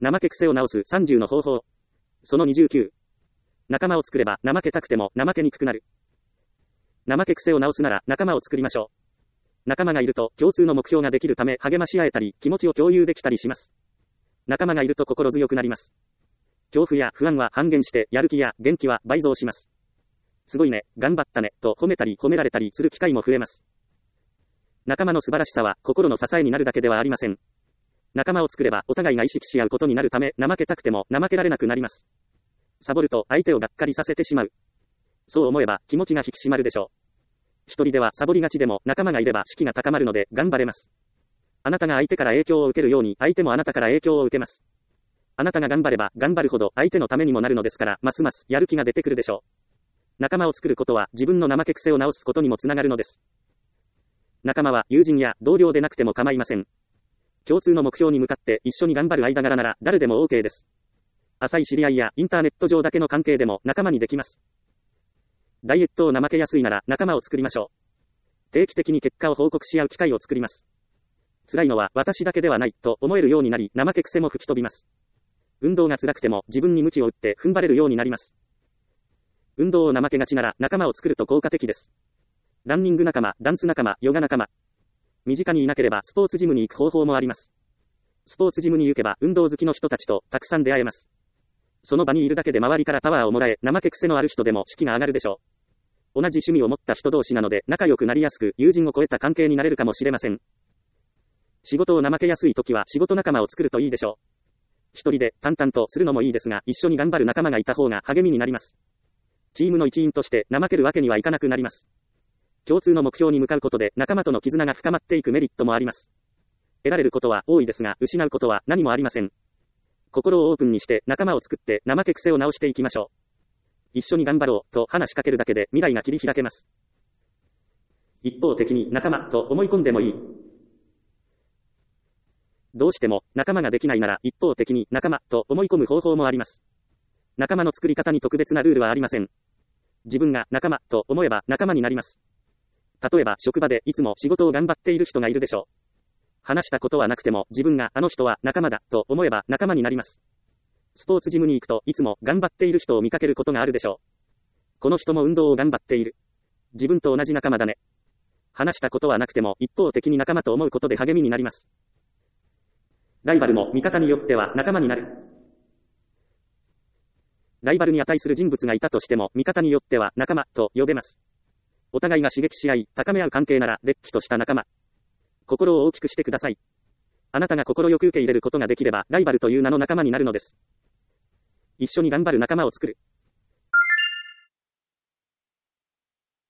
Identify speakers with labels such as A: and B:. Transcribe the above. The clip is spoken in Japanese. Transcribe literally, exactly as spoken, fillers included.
A: 怠け癖を直すさんじゅうの方法。そのにじゅうきゅう。仲間を作れば怠けたくても怠けにくくなる。怠け癖を直すなら仲間を作りましょう。仲間がいると共通の目標ができるため励まし合えたり気持ちを共有できたりします。仲間がいると心強くなります。恐怖や不安は半減してやる気や元気は倍増します。すごいね、頑張ったね、と褒めたり褒められたりする機会も増えます。仲間の素晴らしさは心の支えになるだけではありません。仲間を作ればお互いが意識し合うことになるため怠けたくても怠けられなくなります。サボると相手をがっかりさせてしまう。そう思えば気持ちが引き締まるでしょう。一人ではサボりがちでも仲間がいれば士気が高まるので頑張れます。あなたが相手から影響を受けるように相手もあなたから影響を受けます。あなたが頑張れば頑張るほど相手のためにもなるのですからますますやる気が出てくるでしょう。仲間を作ることは自分の怠け癖を直すことにもつながるのです。仲間は友人や同僚でなくても構いません。共通の目標に向かって一緒に頑張る間柄なら誰でも OK です。浅い知り合いやインターネット上だけの関係でも仲間にできます。ダイエットを怠けやすいなら仲間を作りましょう。定期的に結果を報告し合う機会を作ります。辛いのは私だけではないと思えるようになり怠け癖も吹き飛びます。運動が辛くても自分に鞭を打って踏ん張れるようになります。運動を怠けがちなら仲間を作ると効果的です。ランニング仲間、ダンス仲間、ヨガ仲間。身近にいなければスポーツジムに行く方法もあります。スポーツジムに行けば運動好きの人たちとたくさん出会えます。その場にいるだけで周りからパワーをもらえ、怠け癖のある人でも士気が上がるでしょう。同じ趣味を持った人同士なので仲良くなりやすく友人を超えた関係になれるかもしれません。仕事を怠けやすい時は仕事仲間を作るといいでしょう。一人で淡々とするのもいいですが一緒に頑張る仲間がいた方が励みになります。チームの一員として怠けるわけにはいかなくなります。共通の目標に向かうことで仲間との絆が深まっていくメリットもあります。得られることは多いですが失うことは何もありません。心をオープンにして仲間を作って怠け癖を直していきましょう。一緒に頑張ろうと話しかけるだけで未来が切り開けます。一方的に仲間と思い込んでもいい。どうしても仲間ができないなら一方的に仲間と思い込む方法もあります。仲間の作り方に特別なルールはありません。自分が仲間と思えば仲間になります。例えば職場でいつも仕事を頑張っている人がいるでしょう。話したことはなくても自分があの人は仲間だと思えば仲間になります。スポーツジムに行くといつも頑張っている人を見かけることがあるでしょう。この人も運動を頑張っている。自分と同じ仲間だね。話したことはなくても一方的に仲間と思うことで励みになります。ライバルも味方によっては仲間になる。ライバルに値する人物がいたとしても味方によっては仲間と呼べます。お互いが刺激し合い高め合う関係なられっきとした仲間。心を大きくしてください。あなたが心よく受け入れることができればライバルという名の仲間になるのです。一緒に頑張る仲間を作る。